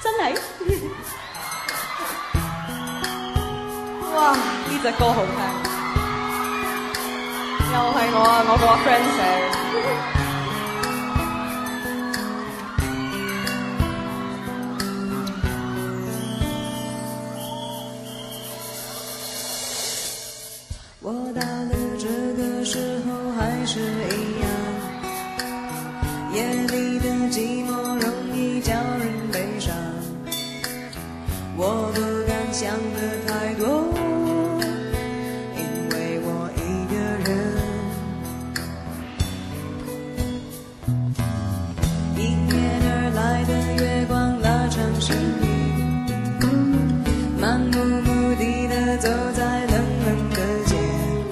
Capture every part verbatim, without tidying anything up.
真係。哇！呢隻歌好聽，又係我啊，我個 friend 寫嘅。 我到了这个时候还是一样，夜里的寂寞容易叫人悲伤，我不敢想的太多，因为我一个人，迎面而来的月光拉长身影，漫无目的的走在冷冷的街，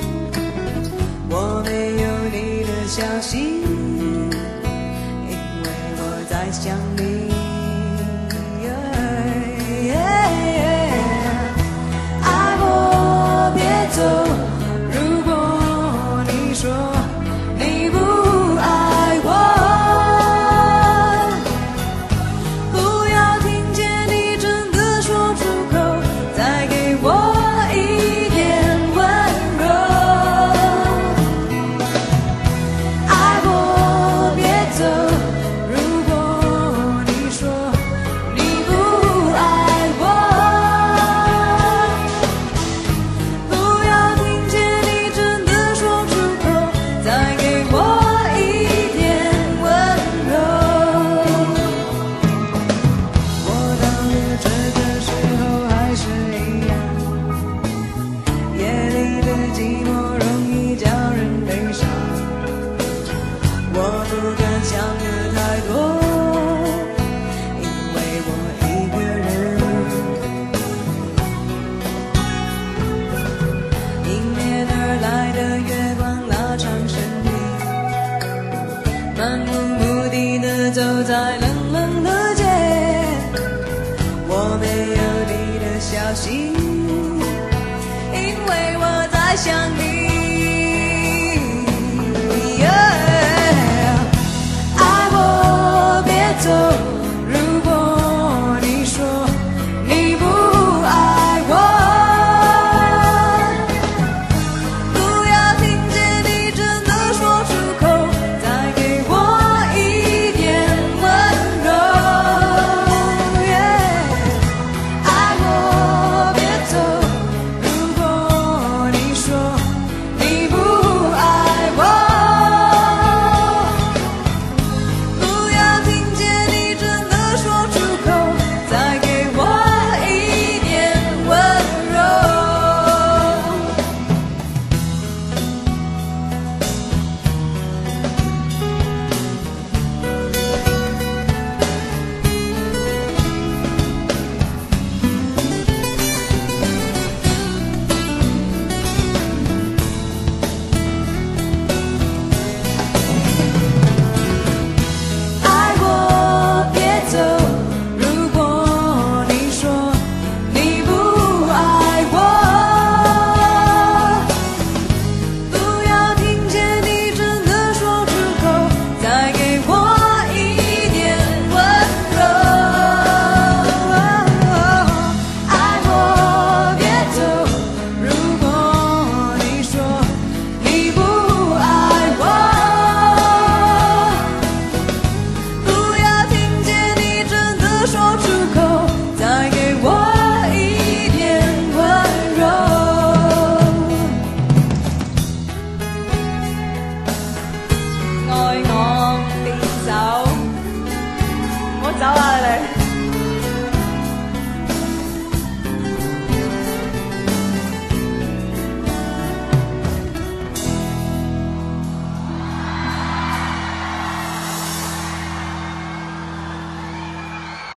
我没有你的消息，因为我在想你。爱我别走，如果你说你不爱我，不要听见你真的说出口，再给我一点温柔。爱我别走，如果你说你不爱我，不要听见你真的说出口，再给我一点温柔。我到了这个时候还是一样，夜里的寂寞容易叫人悲伤，我不敢想的太多，因为我一个人，迎面而来的月光拉长身影，漫无目的的走在冷冷的街，我没有你的消息，因为我在想你。爱我别走，如果你说你不爱我，不要听见你真的说出口，再给我一点温柔。爱我别走，如果你说你不爱我，不要听见你真的说出口，再给我一点温柔。爱我别走，如果你说你不爱我，不要听见你真的说出口，再给我一点温柔。爱我别走，如果你说你不爱我，不要听见你真的说出口，再给我一点温柔。 愛我別走，唔好走啊！